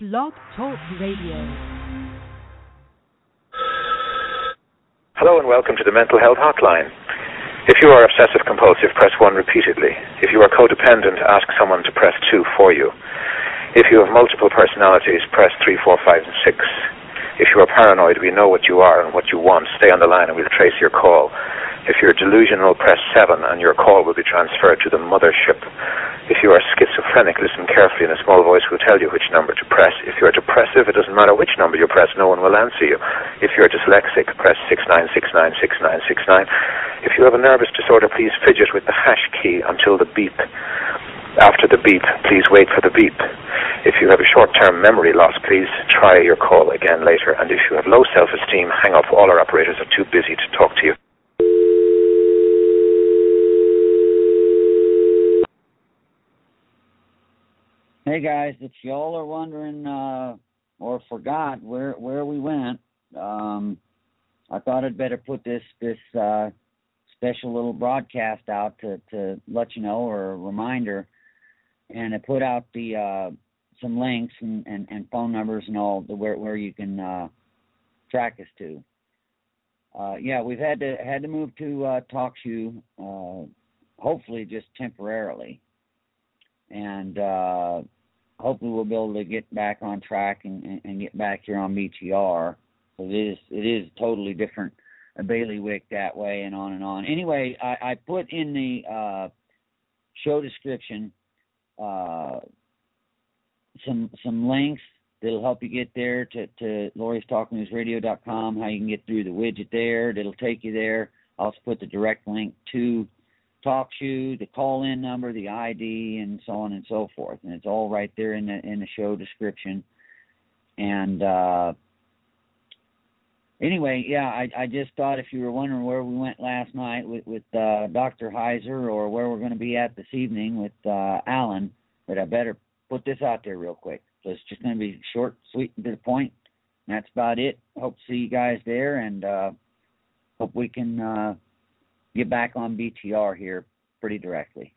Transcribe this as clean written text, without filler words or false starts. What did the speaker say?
Blog Talk Radio. Hello and welcome to the Mental Health Hotline. If you are obsessive compulsive, press 1 repeatedly. If you are codependent, ask someone to press 2 for you. If you have multiple personalities, press 3, 4, 5, and 6. If you are paranoid, we know what you are and what you want. Stay on the line and we'll trace your call. If you're delusional, press 7 and your call will be transferred to the mothership. If you are schizophrenic, listen carefully and a small voice will tell you which number to press. If you are depressive, it doesn't matter which number you press, no one will answer you. If you're dyslexic, press 69696969. If you have a nervous disorder, please fidget with the hash key until the beep. After the beep, please wait for the beep. If you have a short-term memory loss, please try your call again later. And if you have low self-esteem, hang up. All our operators are too busy to talk to you. Hey guys, if y'all are wondering or forgot where we went, I thought I'd better put this special little broadcast out to let you know, or a reminder, and I put out the some links and phone numbers and all where you can track us to. Yeah, we've had to move to TalkShoe, hopefully just temporarily. And hopefully we'll be able to get back on track and get back here on BTR. So it is totally different, a bailiwick that way, and on and on. Anyway, I put in the show description some links that'll help you get there to Lori'sTalkNewsRadio.com, how you can get through the widget there. That'll take you there. I'll also put the direct link to TalkShoe, the call-in number, the ID, and so on and so forth. And it's all right there in the show description. And anyway, yeah, I just thought if you were wondering where we went last night with Dr. Heiser, or where we're going to be at this evening with Alan, that I better put this out there real quick. So it's just going to be short, sweet, and to the point. And that's about it. Hope to see you guys there, and hope we can get back on BTR here pretty directly.